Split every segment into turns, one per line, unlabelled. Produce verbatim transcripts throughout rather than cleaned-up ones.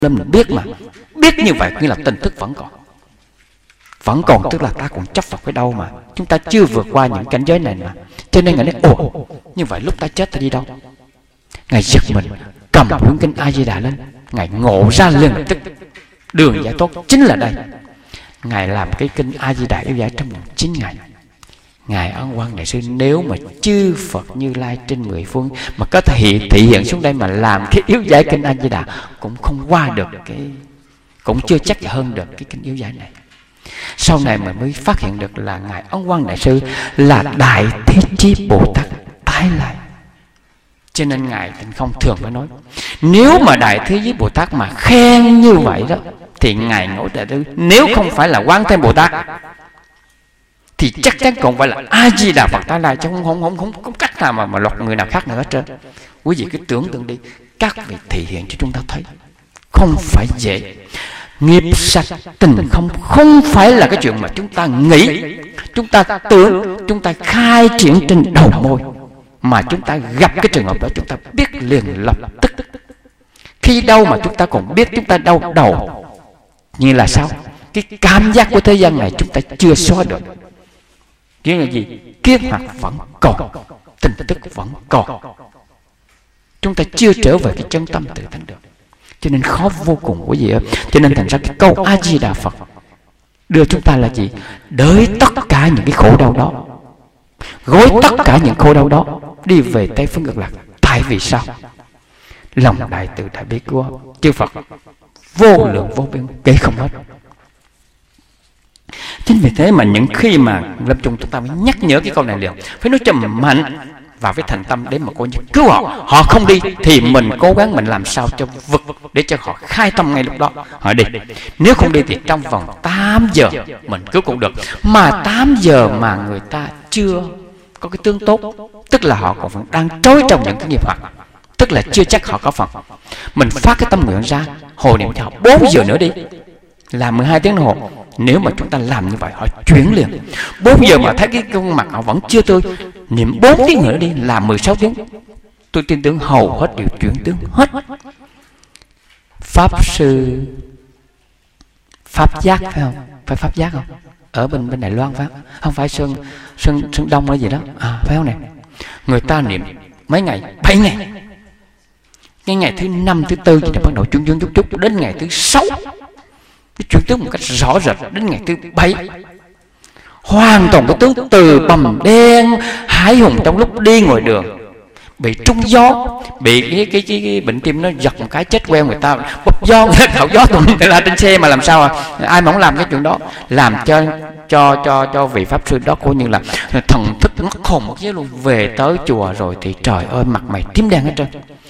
Lâm mình biết mà. Biết như vậy nghĩa là tình thức vẫn còn. Vẫn còn tức là ta còn chấp vào cái đâu mà. Chúng ta chưa vượt qua những cảnh giới này mà. Cho nên Ngài nói, ồ, như vậy lúc ta chết ta đi đâu? Ngài giật mình, cầm cuốn kinh A Di Đà lên. Ngài ngộ ra liền lập tức. Đường giải thoát chính là đây. Ngài làm cái kinh A Di Đà yếu giải trong vòng chín ngày. Ngài Ấn Quang Đại Sư nếu mà chư Phật Như Lai trên mười phương mà có thể hiện, thị hiện xuống đây mà làm cái yếu giải kinh A Di Đà cũng không qua được cái, cũng chưa chắc hơn được cái kinh yếu giải này. Sau này mà mới phát hiện được là Ngài Ấn Quang Đại Sư là Đại Thế Chí Bồ Tát tái lại. Cho nên Ngài Tịnh Không thường mới nói, nếu mà Đại Thế Chí Bồ Tát mà khen như vậy đó thì Ngài Ngộ Đại Sư nếu không phải là Quán Thế Bồ Tát thì chắc chắn còn phải là A Di Đà Phật tái lại, chứ không không không không có cách nào mà mà lọt người nào khác nữa hết trơn. Quý vị cứ tưởng tượng đi, các vị thị hiện cho chúng ta thấy không phải dễ. Nghiệp sạch tình không không phải là cái chuyện mà chúng ta nghĩ, chúng ta tưởng, chúng ta khai triển trên đầu môi, mà chúng ta gặp cái trường hợp đó chúng ta biết liền lập tức. Khi đâu mà chúng ta còn biết chúng ta đau đầu, như là sao? Cái cảm giác của thế gian này chúng ta chưa xóa được. Nghĩa là gì? Kiết hoặc vẫn còn, tình tức vẫn còn. Chúng ta chưa trở về cái chân tâm tự tánh được. Cho nên khó vô cùng quý vị ơi. Cho nên thành ra cái câu A Di Đà Phật đưa chúng ta là gì? Đới tất cả những cái khổ đau đó, gối tất cả những khổ đau đó đi về Tây Phương Cực Lạc. Tại vì sao? Lòng đại từ đại bi của chư Phật vô lượng vô biên kể không hết. Chính vì thế mà những khi mà lâm chung chúng ta mới nhắc nhở cái câu này liền, phải nói cho mạnh và với thành tâm để mà coi như cứu họ. Họ không đi thì mình cố gắng mình làm sao cho vực để cho họ khai tâm ngay lúc đó họ đi. Nếu không đi thì trong vòng tám giờ mình cứu cũng được. Mà tám giờ mà người ta chưa có cái tướng tốt, tức là họ còn đang trối trong những cái nghiệp hoạt, tức là chưa chắc họ có phần. Mình phát cái tâm nguyện ra, hồi niệm cho họ bốn giờ nữa đi, là mười hai tiếng đồng hồ. Nếu mà chúng ta làm như vậy họ chuyển liền. Bốn giờ mà thấy cái gương mặt họ vẫn chưa tươi, niệm bốn tiếng nữa đi, là mười sáu tiếng. Tôi tin tưởng hầu hết đều chuyển tướng hết. Pháp sư Pháp Giác phải không? Phải Pháp Giác không? Ở bên bên Đài Loan phải không? Không phải Sơn Sơn Sơn Đông hay gì đó à, phải không này? Người ta niệm mấy ngày? Bảy ngày. Cái ngày thứ năm thứ tư thì bắt đầu chuyển chuyển chút chút, đến ngày thứ sáu cái chuyển tướng một cách rõ rệt, đến ngày thứ bảy hoàn toàn cái tướng từ bầm đen hải hùng trong lúc đi ngoài đường, bị trúng gió, bị cái cái, cái, cái bệnh tim nó giật một cái chết queo người ta, bốc gió khẩu gió tụi người ta trên xe mà làm sao à? Ai mà không làm cái chuyện đó, làm cho cho cho cho vị pháp sư đó coi như là thần thức mất hồn mất vía luôn. Về tới chùa rồi thì trời ơi mặt mày tím đen hết trơn.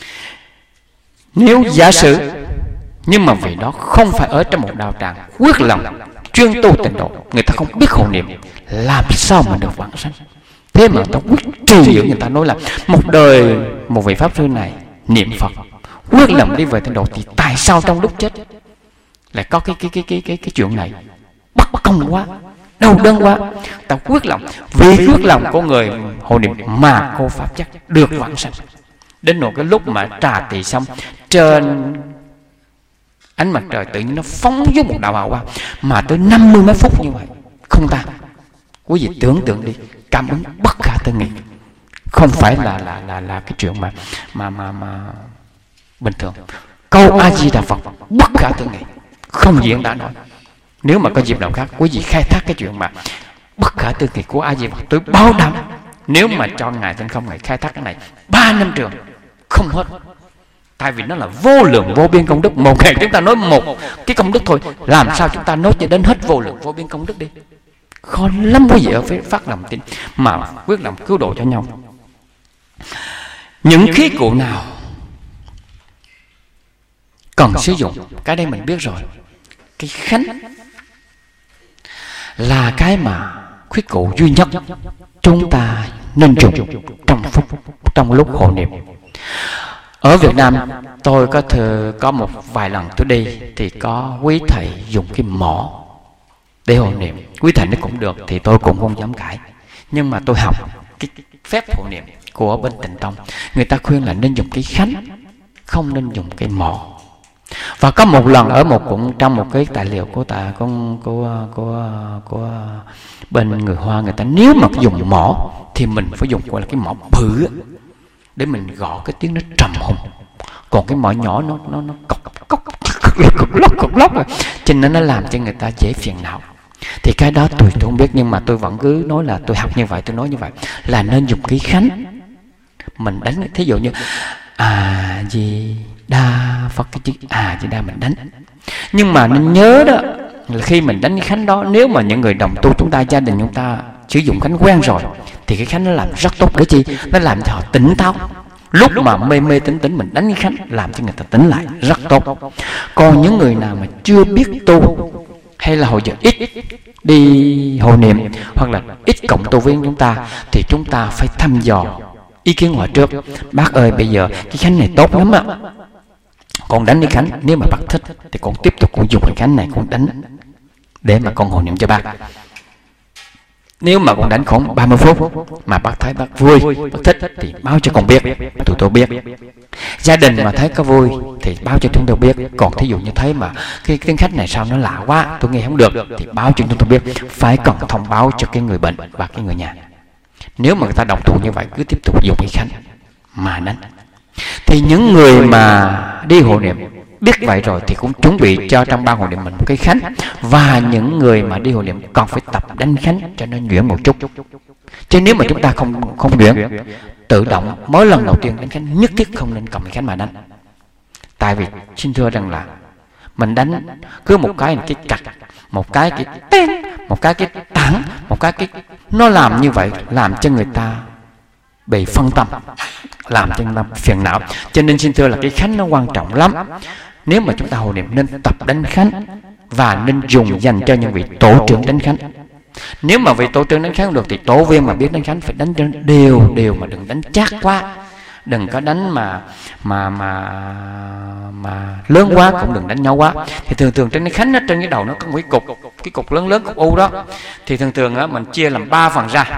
Nếu giả sử nhưng mà vì đó không phải ở trong một đạo tràng quyết lòng chuyên tu tịnh độ, người ta không biết hộ niệm, làm sao mà được vãng sanh. Thế mà ta quyết trì dưỡng, người ta nói là một đời một vị pháp sư này niệm Phật quyết lòng đi về tịnh độ, thì tại sao trong lúc chết lại có cái cái cái cái cái cái chuyện này? Bất công quá, đau đớn quá. Ta quyết lòng, vì quyết lòng của người hộ niệm mà cô pháp chắc được vãng sanh. Đến một cái lúc mà trà tỳ xong, trên ánh mặt trời tự nhiên nó phóng với một đạo hào quang mà tới năm mươi mấy phút như vậy không tan. Quý vị tưởng tượng đi, cảm ứng bất khả tư nghị, không phải là là là là cái chuyện mà mà mà mà bình thường. Câu A Di Đà Phật bất khả tư nghị, không diễn đã nói. Nếu mà có dịp nào khác quý vị khai thác cái chuyện mà bất khả tư nghị của A Di Đà Phật, tôi bảo đảm nếu mà cho ngài Tịnh Không ngài khai thác cái này ba năm trường không hết. Tại vì nó là vô lượng vô biên công đức. Một ngày chúng ta nói một cái công đức thôi, làm sao chúng ta nói cho đến hết vô lượng vô biên công đức đi? Khó lắm quý vị ở phía phát lòng tin mà quyết lòng cứu độ cho nhau. Những khí cụ nào cần sử dụng, cái đây mình biết rồi. Cái khánh là cái mà khí cụ duy nhất chúng ta nên dùng trong phút trong lúc hộ niệm. Ở Việt Nam tôi có thừa có một vài lần tôi đi thì có quý thầy dùng cái mỏ để hộ niệm. Quý thầy nó cũng được thì tôi cũng không dám cãi. Nhưng mà tôi học cái phép hộ niệm của bên Tịnh Tông, người ta khuyên là nên dùng cái khánh, không nên dùng cái mỏ. Và có một lần ở một cũng trong một cái tài liệu của ta của của của của bên người Hoa, người ta nếu mà dùng mỏ thì mình phải dùng gọi là cái mỏ bự để mình gõ cái tiếng nó trầm hùng, còn cái mỏ nhỏ nó nó nó cọc cọc cọc lóc cọc lóc rồi, cho nên nó làm cho người ta dễ phiền não. Thì cái đó tôi tôi không biết, nhưng mà tôi vẫn cứ nói là tôi học như vậy, tôi nói như vậy là nên dùng ký khánh. Mình đánh thí dụ như à gì đa Phật, cái chữ à gì đa mình đánh. Nhưng mà nên nhớ đó là khi mình đánh cái khánh đó, nếu mà những người đồng tu chúng ta, gia đình chúng ta sử dụng khánh quen rồi thì cái khánh nó làm rất tốt. Để chi? Nó làm cho họ tỉnh táo. Lúc mà mê mê tỉnh tỉnh mình đánh cái khánh làm cho người ta tỉnh lại rất tốt. Còn những người nào mà chưa biết tu hay là hồi giờ ít đi hồi niệm hoặc là ít cộng tu với chúng ta thì chúng ta phải thăm dò ý kiến họ trước. Bác ơi, bây giờ cái khánh này tốt lắm á, con đánh cái khánh, nếu mà bác thích thì con tiếp tục con dùng cái khánh này con đánh để mà con hồi niệm cho bác. Nếu mà con đánh khoảng ba mươi phút mà bác thấy bác vui, bác thích thì báo cho con biết, tụi tôi biết. Gia đình mà thấy có vui thì báo cho chúng tôi biết. Còn thí dụ như thấy mà cái tiếng khách này sao nó lạ quá, tôi nghe không được, thì báo cho chúng tôi biết. Phải cần thông báo cho cái người bệnh và cái người nhà. Nếu mà người ta đồng thuận như vậy, cứ tiếp tục dùng cái khánh mà đánh. Thì những người mà đi hộ niệm biết vậy rồi thì cũng chuẩn bị cho trong ban hộ niệm mình một cái khánh. Và những người mà đi hộ niệm còn phải tập đánh khánh cho nó nhuyễn một chút. Chứ nếu mà chúng ta không không nhuyễn, tự động mỗi lần đầu tiên đánh khánh nhất thiết không nên cầm cái khánh mà đánh. Tại vì xin thưa rằng là mình đánh cứ một cái cái cạch, một cái cái tên, một cái cái tảng, một cái cái nó làm như vậy làm cho người ta bị phân tâm, làm cho người ta phiền não. Cho nên xin thưa là cái khánh nó quan trọng lắm. Nếu mà chúng ta hộ niệm nên tập đánh khánh và nên dùng dành cho những vị tổ trưởng đánh khánh. Nếu mà vị tổ trưởng đánh khánh không được thì tổ viên mà biết đánh khánh phải đánh đều đều mà đừng đánh chát quá, đừng có đánh mà mà mà mà lớn quá, cũng đừng đánh nhau quá. Thì thường thường trên cái khánh nó trên cái đầu nó có một cái cục, cái cục lớn lớn cục u đó, thì thường thường á mình chia làm ba phần ra.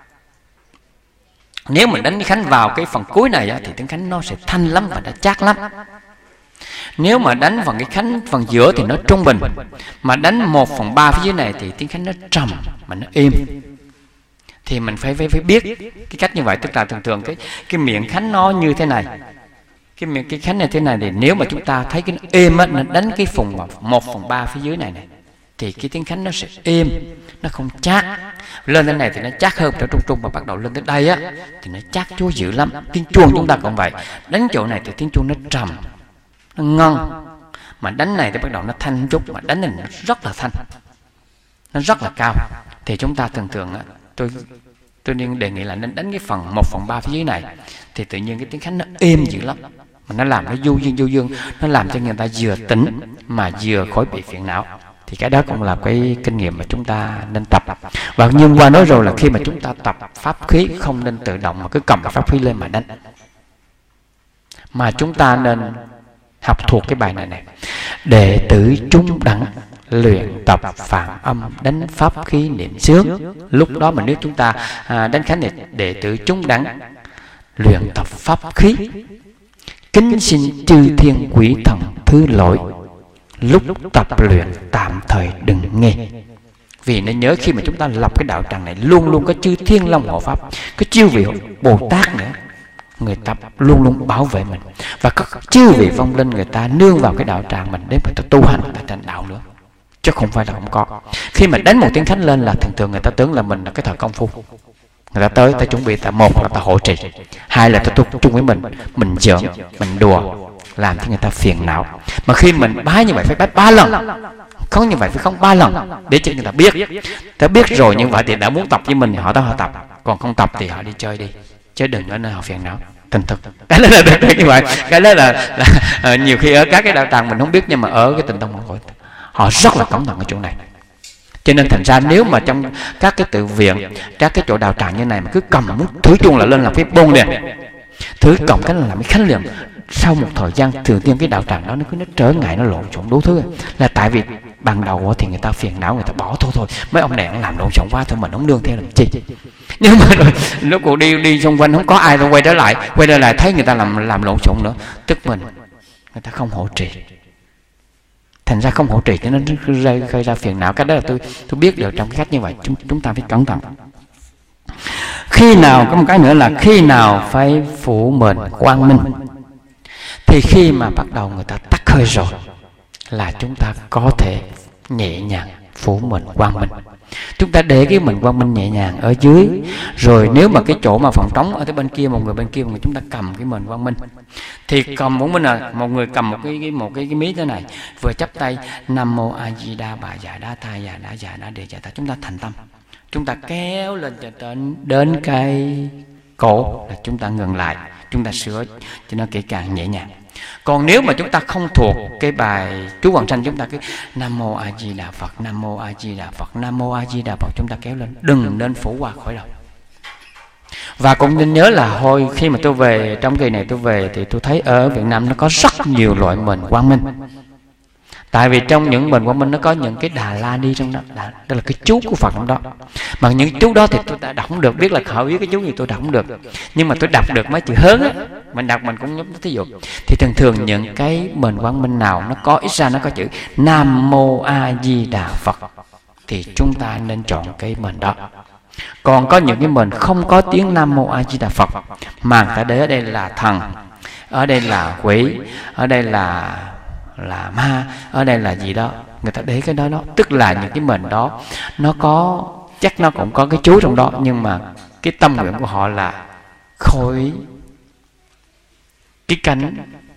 Nếu mình đánh cái khánh vào cái phần cuối này á, thì tiếng khánh nó sẽ thanh lắm và nó chát lắm. Nếu mà đánh phần cái khánh phần giữa thì nó trung bình, mà đánh một phần ba phía dưới này thì tiếng khánh nó trầm mà nó êm. Thì mình phải phải phải biết cái cách như vậy. Tức là thường thường cái cái miệng khánh nó như thế này, cái miệng cái khánh này thế này, thì nếu mà chúng ta thấy cái nó êm á, nó đánh cái phần một phần ba phía dưới này này thì cái tiếng khánh nó sẽ êm, nó không chát. Lên đến này thì nó chát hơn, trở trung trung, mà bắt đầu lên tới đây á thì nó chát chúa dữ lắm. Tiếng chuông chúng ta cũng vậy, đánh chỗ này thì tiếng chuông nó trầm, nó ngân, mà đánh này thì bắt đầu nó thanh chút, mà đánh này nó rất là thanh, nó rất là cao. Thì chúng ta thường thường á, tôi tôi nên đề nghị là nên đánh cái phần một phần ba phía dưới này thì tự nhiên cái tiếng khánh nó êm dữ lắm, mà nó làm nó du dương du dương, nó làm cho người ta vừa tỉnh mà vừa khỏi bị phiền não. Thì cái đó cũng là cái kinh nghiệm mà chúng ta nên tập. Và nhưng qua nói rồi là khi mà chúng ta tập pháp khí không nên tự động mà cứ cầm pháp khí lên mà đánh, mà chúng ta nên học thuộc cái bài này này: đệ tử trung đẳng luyện tập phạm âm đánh pháp khí niệm xướng. Lúc đó mà nếu chúng ta à, đánh khánh này, đệ tử trung đẳng luyện tập pháp khí, kính xin chư thiên quỷ thần thứ lỗi, lúc tập luyện tạm thời đừng nghe. Vì nên nhớ khi mà chúng ta lập cái đạo tràng này luôn luôn có chư thiên long hộ pháp, có chư vị Bồ Tát nữa, người ta luôn luôn bảo vệ mình, và có chư vị vong linh người ta nương vào cái đạo tràng mình để mà ta tu hành, người ta thành đạo nữa, chứ không phải là không có. Khi mà đánh một tiếng khánh lên là thường thường người ta tưởng là mình là cái thời công phu, người ta tới ta chuẩn bị, ta một là ta hộ trì, hai là ta tu chung với mình, mình giỡn, mình đùa, làm cho người ta phiền não. Mà khi mình bái như vậy phải bái ba lần, không như vậy phải không ba lần, để cho người ta biết. Ta biết rồi như vậy thì đã muốn tập với mình thì họ tới họ tập, còn không tập thì họ đi chơi đi, chứ đừng ở nơi họ phiền não. Tình thực cái đó là được như vậy. Cái đó là, là, là nhiều khi ở các cái đạo tràng mình không biết, nhưng mà ở cái Tịnh Tông họ họ rất là cẩn thận ở chỗ này. Cho nên thành ra nếu mà trong các cái tự viện, các cái chỗ đạo tràng như này mà cứ cầm muốn thử chuông là lên làm cái bôn liền, thử cầm cái là làm cái khánh liền, sau một thời gian thường tiên cái đạo tràng đó nó cứ nó trở ngại, nó lộn xộn đủ thứ. Là tại vì ban đầu thì người ta phiền não, người ta bỏ thôi thôi mấy ông này làm lộn xộn quá thôi, mình không nương theo làm chi. Nhưng mà rồi lúc cô đi đi xung quanh không có ai, rồi quay trở lại quay trở lại thấy người ta làm làm lộn xộn nữa, tức mình người ta không hộ trì, thành ra không hộ trì cho nó rơi khơi ra phiền não. Cái đó là tôi tôi biết được trong cái cách như vậy. Chúng chúng ta phải cẩn thận. Khi nào có một cái nữa là khi nào phải phủ mền quang minh, thì khi mà bắt đầu người ta tắt hơi rồi là chúng ta có thể nhẹ nhàng phủ mền quang minh. Chúng ta để cái mền quang minh nhẹ nhàng ở dưới, rồi nếu mà cái chỗ mà phòng trống ở tới bên kia, một người bên kia, một người, chúng ta cầm cái mền quang minh. Thì cầm một mình là một người cầm một cái, cái một cái cái mí thế này, vừa chắp tay Nam Mô A Di Đà Bà Già Đa Tha Già Đa Già Đa Đề Già Ta. Chúng ta thành tâm, chúng ta kéo lên cho đến đến cái cổ là chúng ta ngừng lại, chúng ta sửa cho nó kỹ càng nhẹ nhàng. Còn nếu mà chúng ta không thuộc cái bài chú Quảng Sanh, chúng ta cứ Nam Mô A Di Đà Phật, Nam Mô A Di Đà Phật, Nam Mô A Di Đà Phật, chúng ta kéo lên, đừng nên phủ qua khỏi đầu. Và cũng nên nhớ là hồi khi mà tôi về, trong kỳ này tôi về thì tôi thấy ở Việt Nam nó có rất nhiều loại mền quang minh. Tại vì trong những mền quang minh nó có những cái Đà La Ni trong đó, đó là cái chú của Phật trong đó. Mà những chú đó thì tôi đã đọc không được, biết là khẩu ý cái chú gì tôi đọc không được, nhưng mà tôi đọc được mấy chữ hớn á, mình đọc mình cũng giống thí dụ. Thì thường thường những cái mền quang minh nào nó có ít ra nó có chữ Nam Mô A Di Đà Phật thì chúng ta nên chọn cái mền đó. Còn có những cái mền không có tiếng Nam Mô A Di Đà Phật mà người ta để ở đây là thần, ở đây là quỷ, ở đây là là ma, ở đây là gì đó, người ta để cái đó đó, tức là những cái mền đó nó có chắc nó cũng có cái chú trong đó, nhưng mà cái tâm nguyện của họ là khối cái cánh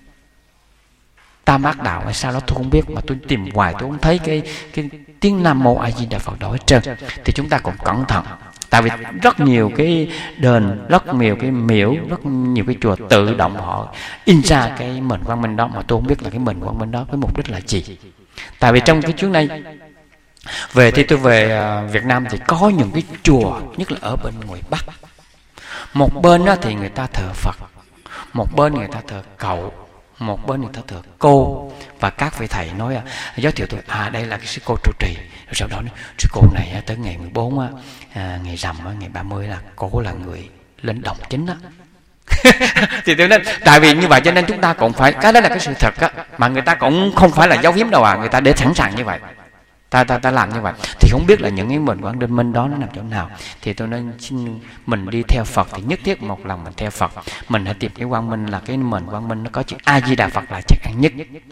tam ác đạo hay sao đó tôi không biết, mà tôi tìm hoài tôi không thấy cái cái tiếng Nam Mô A Di Đà Phật đó hết trơn. Thì chúng ta cũng cẩn thận, tại vì rất nhiều cái đền, rất nhiều cái miễu, rất nhiều cái chùa tự động họ in ra cái mền quang minh đó, mà tôi không biết là cái mền quang minh đó với mục đích là gì. Tại vì trong cái chuyến này về thì tôi về Việt Nam thì có những cái chùa, nhất là ở bên ngoài Bắc, một bên đó thì người ta thờ Phật, một bên người ta thờ cậu, một bên người ta thờ cô. Và các vị thầy nói giới thiệu tôi, à đây là cái sư cô trụ trì. Rồi sau đó sư cô này tới ngày mười bốn á, à, ngày rằm á, ngày ba mươi là cô là người lên đồng chính á. Thì tôi nói tại vì như vậy cho nên chúng ta cũng phải, cái đó là cái sự thật á, mà người ta cũng không phải là giấu giếm đâu à, người ta để sẵn sàng như vậy. Ta, ta, ta làm như vậy thì không biết là những cái mền quang minh đó nó nằm chỗ nào. Thì tôi nên xin mình đi theo Phật thì nhất thiết một lòng mình theo Phật, mình hãy tìm cái quang minh là cái mền quang minh nó có chữ A Di Đà Phật là chắc ăn nhất.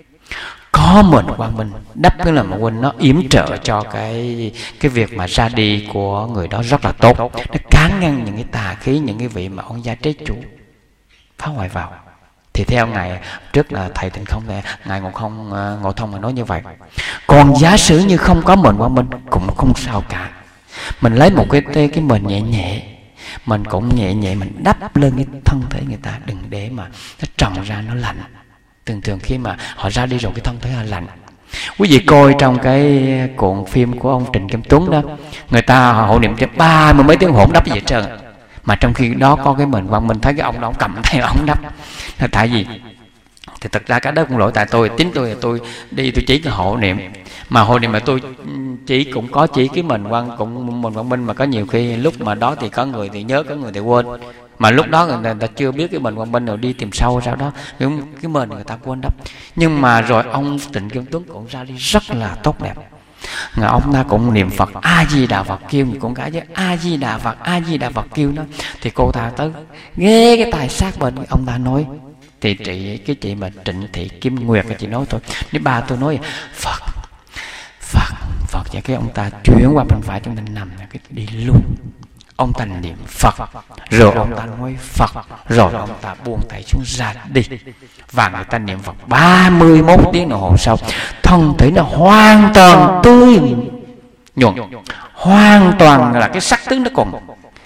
Có mền quang minh đắp cái là một quên nó yểm trợ cho cái cái việc mà ra đi của người đó rất là tốt, nó cán ngăn những cái tà khí, những cái vị mà ông gia trái chủ phá hoại vào. Thì theo ngài trước là thầy Tịnh Không, ngài Ngộ Không Ngộ Thông mà nói như vậy. Còn giả sử như không có mền quang minh cũng không sao cả, mình lấy một cái cái mền nhẹ nhẹ, mình cũng nhẹ nhẹ mình đắp lên cái thân thể người ta, đừng để mà nó trồng ra nó lạnh. Thường thường khi mà họ ra đi rồi cái thân thể họ lạnh. Quý vị coi trong cái cuộn phim của ông Trịnh Kim Tuấn đó, người ta hộ niệm cho ba mươi mấy tiếng hỗn đắp gì hết trơn, mà trong khi đó có cái mền quang minh, thấy cái ông đó ông cầm theo ông đắp. Tại vì thì thật ra cái đó cũng lỗi tại tôi, chính tôi tôi đi tôi chỉ cái hộ niệm, mà hộ niệm mà tôi chỉ cũng có chỉ cái mền quang cũng mền quang minh, mà có nhiều khi lúc mà đó thì có người thì nhớ, có người thì quên, mà lúc đó người ta chưa biết cái mền quang minh rồi đi tìm sâu sau đó cái, cái mền người ta quên đắp. Nhưng mà rồi ông Trịnh Kim Tuấn cũng ra đi rất là tốt đẹp. Người ông ta cũng niệm Phật A Di Đà Phật kêu, cũng cả với A Di Đà Phật A Di Đà Phật kêu đó. Thì cô ta tới ghé cái tài sát bên ông ta nói, thì chị cái chị mà Trịnh Thị Kim Nguyệt cái chị nói tôi, nếu ba tôi nói Phật Phật Phật và cái ông ta chuyển qua bên phải, chúng ta nằm cái đi luôn. Ông ta niệm Phật rồi ông ta nói Phật rồi ông ta buông tay xuống ra đi. Và người ta niệm Phật ba mươi mốt tiếng đồng hồ sau, thân thể nó hoàn toàn tươi nhuận, hoàn toàn là cái sắc tướng nó còn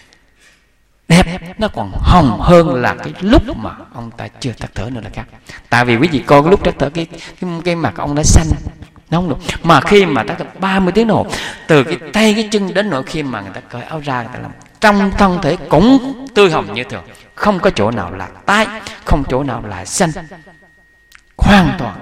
đẹp, nó còn hồng hơn là cái lúc mà ông ta chưa tắt thở nữa là khác. Tại vì quý vị coi cái lúc tắt thở cái, cái, cái mặt ông đã xanh, nó không được. Mà khi mà tắt thở ba mươi tiếng đồng hồ, từ cái tay cái chân đến nỗi khi mà người ta cởi áo ra, người ta làm trong thân thể cũng tươi hồng như thường, không có chỗ nào là tái, không chỗ nào là xanh, hoàn toàn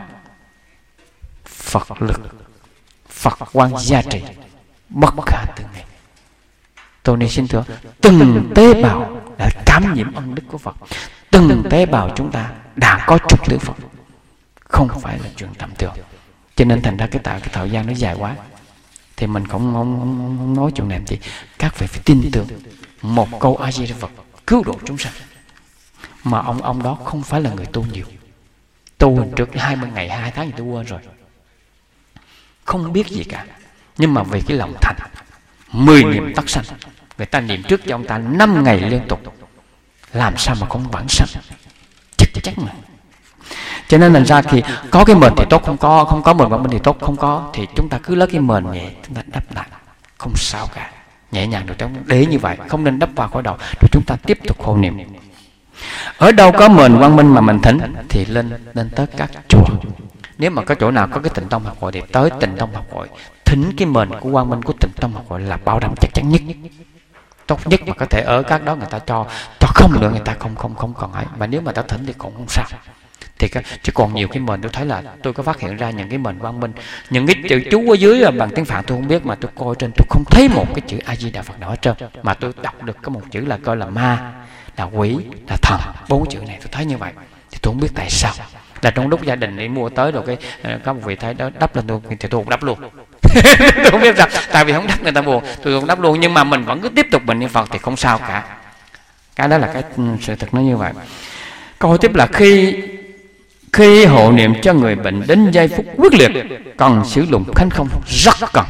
Phật lực, Phật quang gia trì bất khả tư nghị. Tôi nên xin thưa, từng tế bào đã cảm nhiễm ân đức của Phật, từng tế bào chúng ta đã có trục tử Phật, không phải là chuyện tầm thường. Cho nên thành ra cái tạo cái thời gian nó dài quá, thì mình cũng không, không, không, không nói chuyện này làm gì. Các vị phải tin tưởng một câu A Di Đà Phật cứu độ chúng sanh. Mà ông ông đó không phải là người tu nhiều, tu hình trước hai mươi ngày hai tháng gì tôi quên rồi, không biết gì cả, nhưng mà vì cái lòng thành, mười niệm tắc sanh, người ta niệm trước cho ông ta năm ngày liên tục, làm sao mà không vãng sanh, chắc chắn mà. Cho nên thành ra khi có cái mền thì tốt, không có không có mền quang minh thì tốt, không có thì chúng ta cứ lấy cái mền nhẹ chúng ta đắp lại, không sao cả, nhẹ nhàng được. Để như vậy, không nên đắp vào khỏi đầu, rồi chúng ta tiếp tục hộ niệm. Ở đâu có mền quang minh mà mình thỉnh thì lên lên tới các chùa. Nếu mà có chỗ nào có cái Tịnh Tông Học Hội thì tới Tịnh Tông Học Hội thỉnh cái mền của quang minh của Tịnh Tông Học Hội là bảo đảm chắc chắn nhất, tốt nhất mà có thể. Ở các đó người ta cho cho không nữa, người ta không không không còn ấy. Mà nếu mà ta thỉnh thì cũng không sao. Thì cái, chứ còn nhiều cái mền tôi thấy là tôi có phát hiện ra những cái mền quang minh, những cái chữ chú ở dưới bằng tiếng Phạn tôi không biết, mà tôi coi trên tôi không thấy một cái chữ A Di Đà Phật nào hết trơn, mà tôi đọc được có một chữ là coi là ma, là quỷ, là thần, bốn chữ này tôi thấy như vậy. Thì tôi không biết tại sao, là trong lúc gia đình đi mua tới rồi cái có một vị thấy đó đắp lên tôi thì tôi không đắp luôn. Tôi không biết sao, tại vì không đắp người ta buồn, tôi không đắp luôn. Nhưng mà mình vẫn cứ tiếp tục mình niệm Phật thì không sao cả. Cái đó là cái sự thật nó như vậy. Câu tiếp là khi khi hộ niệm cho người bệnh đến giây phút quyết liệt, cần sử dụng khánh không rất cần.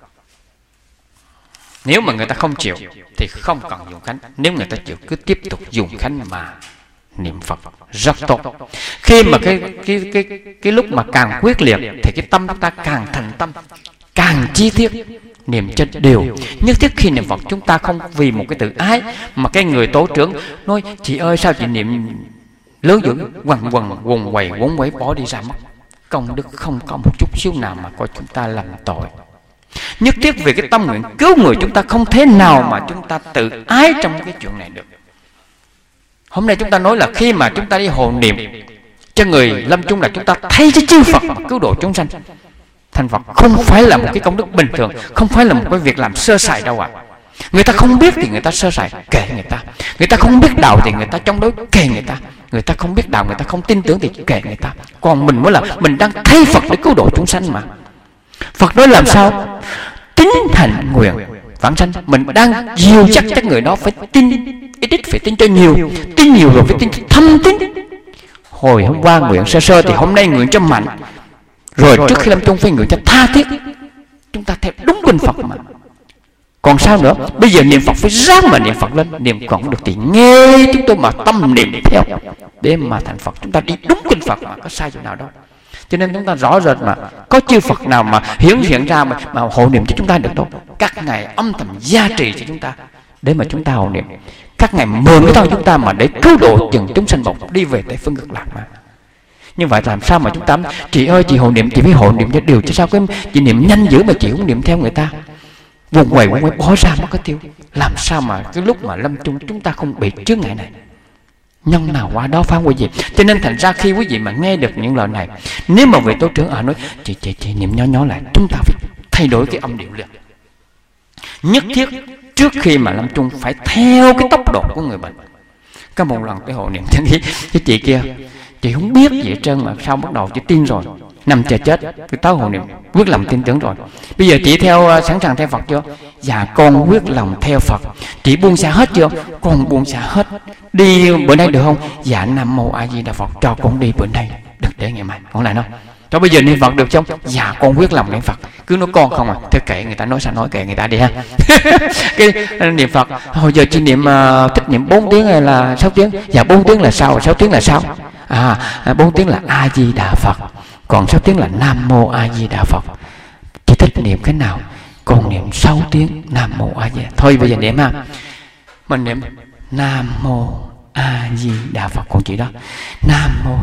Nếu mà người ta không chịu thì không cần dùng khánh. Nếu người ta chịu cứ tiếp tục dùng khánh mà niệm Phật rất tốt. Khi mà cái cái cái cái lúc mà càng quyết liệt thì cái tâm chúng ta càng thành tâm, càng chi tiết niệm cho đều. Nhất thiết khi niệm Phật chúng ta không vì một cái tự ái mà cái người tổ trưởng nói chị ơi sao chị niệm lớn dữ, quằn quằn quần quầy quấn quấy bỏ đi ra mất. Công đức không có một chút xíu nào mà coi chúng ta làm tội. Nhất thiết vì cái tâm nguyện cứu người, chúng ta không thể nào mà chúng ta tự ái trong cái chuyện này được. Hôm nay chúng ta nói là khi mà chúng ta đi hộ niệm cho người lâm chung là chúng ta thấy cái chư Phật mà cứu độ chúng sanh thành Phật, không phải là một cái công đức bình thường, không phải là một cái việc làm sơ sài đâu ạ. À. Người ta không biết thì người ta sơ sài, kệ người ta. Người ta không biết đạo thì người ta chống đối, kệ người ta. Người ta không biết đạo, người ta không tin tưởng thì kệ người ta. Còn mình mới là mình đang thay Phật để cứu độ chúng sanh mà. Phật nói làm sao? Tín thành nguyện vãng sanh. Mình đang dìu chắc chắc người đó phải tin, ít ít phải tin cho nhiều, tin nhiều rồi phải tin thâm tín. Hồi hôm qua nguyện sơ sơ thì hôm nay nguyện cho mạnh, rồi trước khi lâm chung phải nguyện cho tha thiết. Chúng ta theo đúng kinh Phật mà. Còn sao nữa? Bây giờ niệm Phật phải ráng mà niệm Phật lên. Niệm còn được thì nghe chúng tôi mà tâm niệm theo để mà thành Phật. Chúng ta đi đúng kinh Phật mà có sai chỗ nào đâu. Cho nên chúng ta rõ rệt mà có chư Phật nào mà hiển hiện ra mà, mà hộ niệm cho chúng ta được đâu. Các ngài âm thầm gia trì cho chúng ta để mà chúng ta hộ niệm. Các ngài mượn cái thân chúng ta mà để cứu độ dừng chúng sanh bộc đi về Tây phương cực lạc mà. Như vậy làm sao mà chúng ta chị ơi chị hộ niệm chị phải hộ niệm cho điều, chứ sao cái chị niệm nhanh dữ mà chị không niệm theo người ta, vùng quầy quay bỏ ra mất cái tiêu. Làm sao mà cái lúc mà lâm chung chúng ta không bị chướng ngại này, nhân nào qua đó phán quý vị. Cho nên thành ra khi quý vị mà nghe được những lời này, nếu mà vị tổ trưởng ở nói chị chị chị niệm nhỏ nhỏ lại, chúng ta phải thay đổi cái âm điệu liền. Nhất thiết trước khi mà lâm chung phải theo cái tốc độ của người bệnh. Có một lần cái hộ niệm cho cái, cái chị kia, chị không biết gì hết trơn mà sao bắt đầu chị tin rồi, nằm chờ chết, cái tới hộ niệm quyết lòng tin tưởng rồi. Bây giờ chị theo sẵn sàng theo Phật chưa? Dạ con quyết lòng theo Phật. Chị buông xả hết chưa? Con buông xả hết. Đi bữa nay được không? Dạ Nam Mô A Di Đà Phật, cho con đi bữa nay, đừng để ngày mai. Con lại nói cho bây giờ niệm Phật được không? Dạ con quyết lòng niệm Phật. Cứ nói con không à? Thế kệ người ta nói sao nói, kệ người ta đi ha. Cái niệm Phật hồi giờ chị niệm uh, thích niệm bốn tiếng hay là sáu tiếng? Dạ bốn tiếng là sao? sáu tiếng là sao? À bốn tiếng là A Di Đà Phật, còn sáu tiếng là Nam Mô A Di Đà Phật. Chị thích niệm cái nào? Con niệm sáu tiếng Nam Mô A Di. Thôi bây giờ niệm ha. Mình niệm Nam Mô A Di Đà Phật. Còn chị đó Nam Mô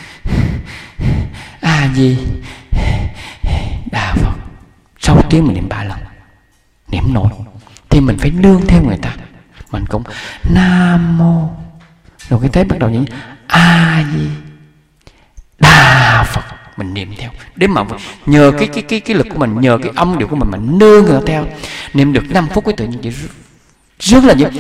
A Di Đà Phật. Sáu tiếng mình niệm ba lần. Niệm nổi thì mình phải nương theo người ta. Mình cũng Nam Mô, rồi cái thế bắt đầu những A Di Đà Phật, mình niệm theo để mà nhờ cái cái cái cái lực của mình, nhờ cái âm điệu của mình mình nương theo. Niệm được năm phút cái tự nhiên chị rất là gì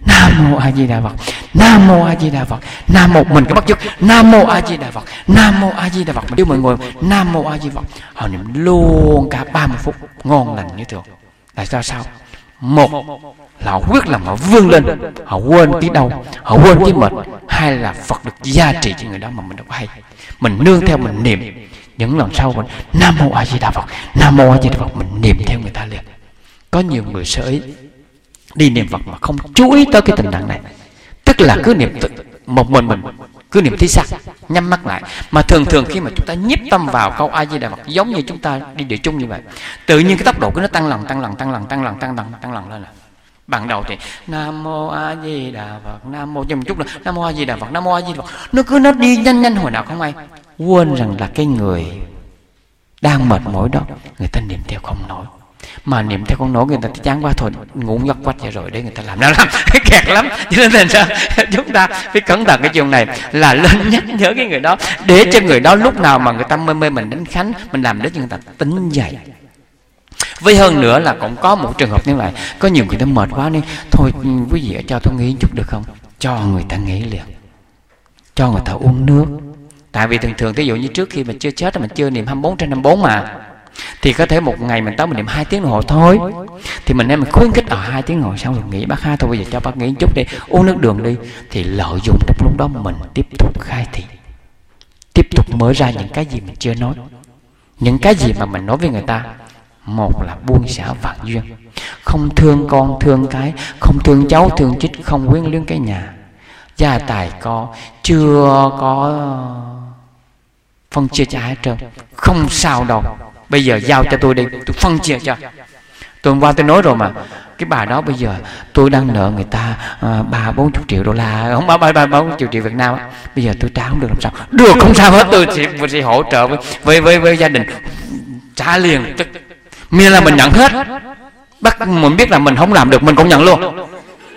Nam mô A Di Đà Phật, Nam mô A Di Đà Phật, Nam mô, mình cứ bắt chước Nam mô A Di Đà Phật, Nam mô A Di Đà Phật. Mình đưa mọi người Nam mô A Di Phật, họ niệm luôn cả ba mươi phút ngon lành như thường. Tại sao sao? Một là họ quyết lòng họ vươn lên, họ quên cái đau, họ quên cái mệt. Hai là Phật được gia trị cho người đó mà mình đâu có hay. Mình nương theo mình niệm, những lần sau mình Nam mô A Di Đà Phật, Nam mô A Di Đà Phật, mình niệm theo người ta liền. Có nhiều người sơ ý đi niệm Phật mà không chú ý tới cái tình trạng này, tức là cứ niệm tự, một mình mình cứ niệm tí sắc, nhắm mắt lại. Mà thường thường khi mà chúng ta nhiếp tâm vào câu A Di Đà Phật, giống như chúng ta đi địa chung như vậy, tự nhiên cái tốc độ của nó tăng lần tăng lần tăng lần tăng lần tăng lần tăng lần lên. Là ban đầu thì Nam mô A Di Đà Phật, Nam mô, cho một chút là Nam mô A Di Đà Phật, Nam mô A Di Đà Phật, nó cứ nó đi nhanh nhanh hồi nào không ai, quên rằng là cái người đang mệt mỏi đó, người ta niệm theo không nổi. Mà niệm theo con nổi người ta chán quá thôi, ngủ nhắc quách vậy rồi để người ta làm nó làm kẹt lắm. Cho nên thành sao chúng ta phải cẩn thận cái chuyện này, là lên nhắc nhớ cái người đó, để cho người đó lúc nào mà người ta mê mê mình đánh khánh, mình làm để cho người ta tỉnh dậy. Với hơn nữa là cũng có một trường hợp như vậy, có nhiều người ta mệt quá đi, thôi quý vị cho tôi nghỉ chút được không? Cho người ta nghỉ liền, cho người ta uống nước. Tại vì thường thường ví dụ như trước khi mình chưa chết mình chưa niệm hai mươi bốn trên hai mươi bốn mà, thì có thể một ngày mình tới mình niệm hai tiếng đồng hồ thôi, thì mình nên mình khuyến khích ở hai tiếng đồng hồ xong rồi nghỉ. Bác hai thôi bây giờ cho bác nghỉ chút đi, uống nước đường đi. Thì lợi dụng trong lúc đó mình tiếp tục khai thị, tiếp tục mở ra những cái gì mình chưa nói, những cái gì mà mình nói với người ta. Một là buông xả vạn duyên, không thương con thương cái, không thương cháu thương chích, không quyến luyến cái nhà, gia tài có, chưa có phân chia cho ai hết trơn. Không sao đâu, bây giờ giao cho tôi đi, tôi phân chia cho. Tôi hôm qua tôi nói rồi mà, cái bà đó bây giờ tôi đang nợ người ta ba bốn chục triệu đô la, không ba ba ba bốn chục triệu Việt Nam. Bây giờ tôi trả không được làm sao? Được, không sao hết, tôi sẽ, tôi sẽ hỗ trợ với với với, với gia đình trả liền. Miễn là mình nhận hết. Bắt mình biết là mình không làm được mình cũng nhận luôn.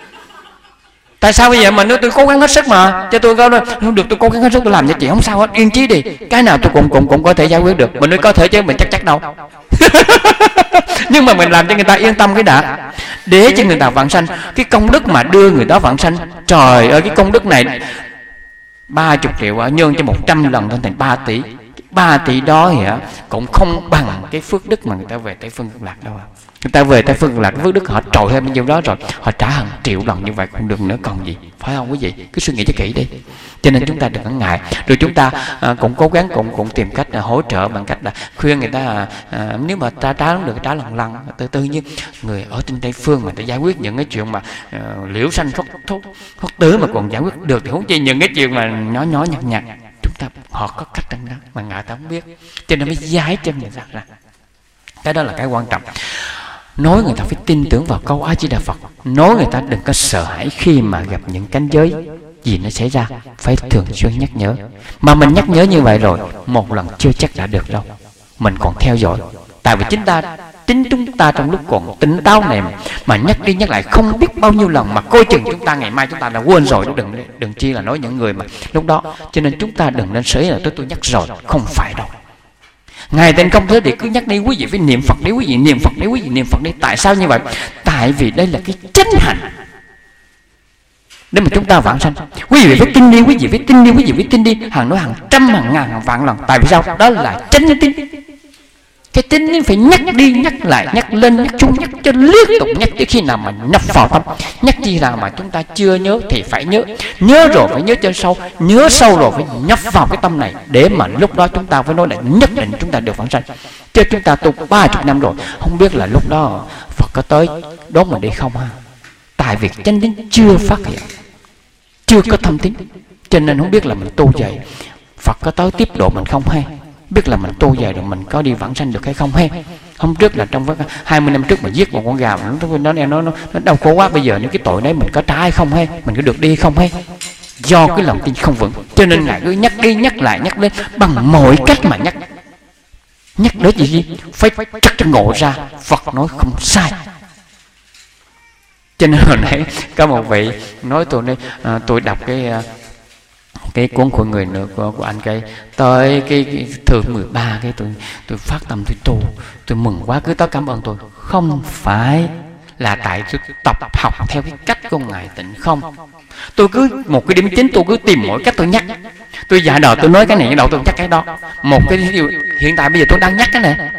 Tại sao bây giờ mình nói tôi cố gắng hết sức mà, cho tôi có không được, tôi cố gắng hết sức tôi làm cho chị không sao hết, yên chí đi, cái nào tôi cũng cũng cũng có thể giải quyết được. Mình nói có thể chứ mình chắc chắc đâu. Nhưng mà mình làm cho người ta yên tâm cái đã, để cho người ta vãng sanh. Cái công đức mà đưa người đó vãng sanh, trời ơi, cái công đức này ba chục triệu nhân cho một trăm lần lên thành ba tỷ. Ba tỷ đó thì cũng không bằng cái phước đức mà người ta về Tây Phương Cực Lạc đâu. Người ta về Tây Phương Cực Lạc, phước đức họ trội hơn bao nhiêu đó rồi, họ trả hàng triệu lần như vậy cũng được nữa còn gì, phải không quý vị? Cứ suy nghĩ cho kỹ đi. Cho nên chúng ta đừng có ngại, rồi chúng ta à, cũng cố gắng cũng cũng tìm cách à, hỗ trợ bằng cách là khuyên người ta à, à, nếu mà ta trả không được trả lần lần từ từ. Như người ở trên Tây Phương mà ta giải quyết những cái chuyện mà à, liễu sanh thoát thoát thoát tứ mà còn giải quyết được, thì huống chi những cái chuyện mà nhỏ nhỏ nhặt nhặt, chúng ta họ có cách trong đó mà ngại ta không biết, cho nên mới giải cho người ta ra. Cái đó là cái quan trọng. Nói người ta phải tin tưởng vào câu A Di Đà Phật, nói người ta đừng có sợ hãi khi mà gặp những cảnh giới gì nó xảy ra, phải thường xuyên nhắc nhở. Mà mình nhắc nhở như vậy rồi, một lần chưa chắc đã được đâu, mình còn theo dõi. Tại vì chính ta chính chúng ta trong lúc còn tỉnh táo này mà nhắc đi nhắc lại không biết bao nhiêu lần, mà coi chừng chúng ta ngày mai chúng ta đã quên rồi. Đừng đừng chi là nói những người mà lúc đó. Cho nên chúng ta đừng nên sở là tôi tôi nhắc rồi, không phải đâu. Ngài Tịnh Không thế thì cứ nhắc đi, quý vị phải niệm Phật đi, quý vị niệm Phật đi, quý vị niệm Phật đi. Tại sao như vậy? Tại vì đây là cái chánh hạnh để mà chúng ta vãng sanh. Quý vị phải tin đi, quý vị phải tin đi, quý vị phải tin đi, hàng nói hàng trăm hàng ngàn hàng vạn lần. Tại vì sao? Đó là chánh tin. Cái tin phải nhắc đi nhắc lại, nhắc lên nhắc chung, nhắc cho liên tục, nhắc tới khi nào mà nhập vào tâm. Nhắc chi nào mà chúng ta chưa nhớ thì phải nhớ, nhớ rồi phải nhớ cho sâu, nhớ sâu rồi phải nhập vào cái tâm này, để mà lúc đó chúng ta phải nói là nhất định chúng ta được vãng sanh. Chứ chúng ta tu ba chục năm rồi, không biết là lúc đó Phật có tới đón mình đi không ha? Tại vì chánh tín chưa phát hiện, chưa có thâm tín, cho nên không biết là mình tu vậy Phật có tới tiếp độ mình không hay, biết là mình tu về rồi mình có đi vãng sanh được hay không hay. Hôm trước là trong hai mươi năm trước mà giết một con gà, nó nó nó nó, nó đau khổ quá, bây giờ những cái tội đấy mình có trả hay không hay, mình có được đi không hay, do cái lòng tin không vững. Cho nên ngài cứ nhắc đi nhắc lại, nhắc lên bằng mọi cách mà nhắc. Nhắc đến gì gì phải chắc cho ngộ ra Phật nói không sai. Cho nên hồi nãy có một vị nói tôi đây, à, tôi đọc cái cái cuốn của người nữa của, của anh cái tới cái, cái thường mười ba cái tôi tôi phát tâm tôi tu, tôi mừng quá, cứ tới cảm ơn tôi. Không phải là tại tôi tập học theo cái cách của Ngài Tịnh Không. Tôi cứ một cái điểm chính, tôi cứ tìm mọi cách tôi nhắc. Tôi vài đời tôi nói cái này, cái đầu tôi nhắc cái đó. Một cái điều hiện tại bây giờ tôi đang nhắc cái này,